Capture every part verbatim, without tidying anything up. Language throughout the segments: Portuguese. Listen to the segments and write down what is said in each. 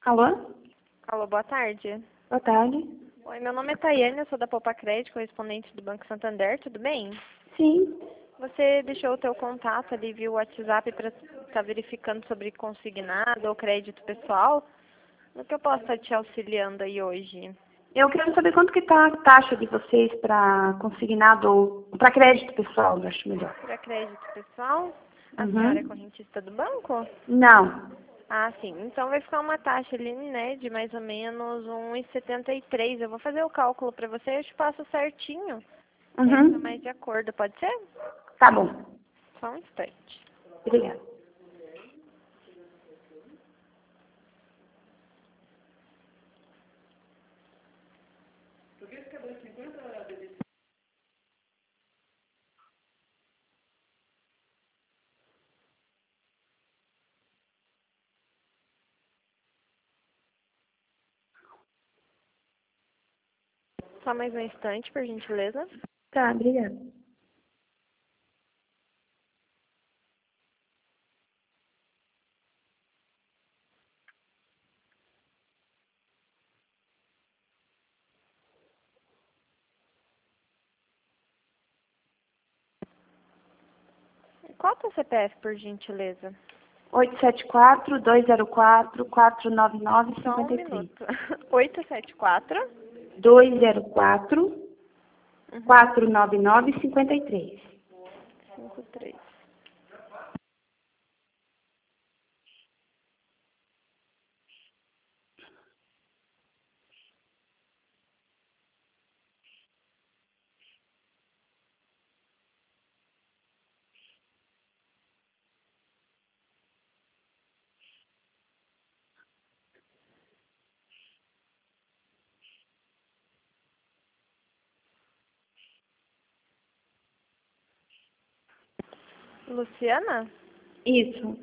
Alô? Alô, boa tarde. Boa tarde. Oi, meu nome é Tayane, eu sou da Poupa Crédito, correspondente do Banco Santander, tudo bem? Sim. Você deixou o teu contato ali via WhatsApp para estar verificando sobre consignado ou crédito pessoal? No que eu posso estar te auxiliando aí hoje? Eu quero saber quanto que tá a taxa de vocês para consignado ou para crédito pessoal, eu acho melhor. Para crédito pessoal, a senhora é Uhum. correntista do banco? Não. Ah, sim. Então vai ficar uma taxa ali, né, de mais ou menos um e setenta e três. Eu vou fazer o cálculo para você e eu te passo certinho. Que aí fica mais Uhum. de acordo, pode ser? Tá bom. Só um instante. Obrigada. Só mais um instante, por gentileza. Tá, obrigada. Qual é o teu C P F, por gentileza? oito sete quatro, dois zero quatro, quatro nove nove, Só um cinco três. minuto. oito sete quatro. dois zero quatro, Uhum. quatro nove nove, cinco três. cinco três. Luciana? Isso.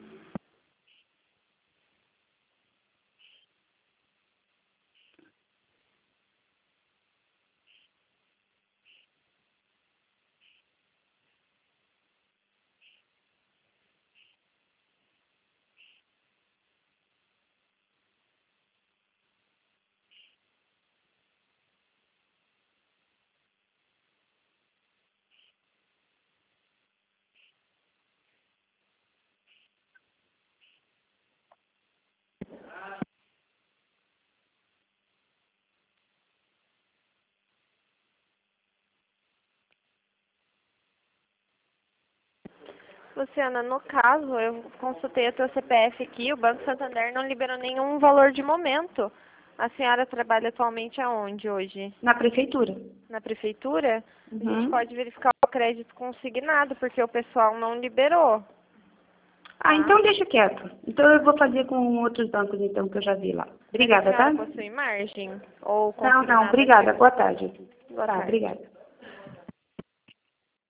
Luciana, no caso, eu consultei o teu C P F aqui, o Banco Santander não liberou nenhum valor de momento. A senhora trabalha atualmente aonde hoje? Na prefeitura. Na prefeitura? A gente Uhum. pode verificar o crédito consignado, porque o pessoal não liberou. Ah, Tá? então deixa quieto. Então eu vou fazer com outros bancos, então, que eu já vi lá. Mas a Obrigada, senhora tá? possui margem? Ou Não, não, consignado obrigada. ativo? Boa tarde. Boa Tá, tarde. obrigada.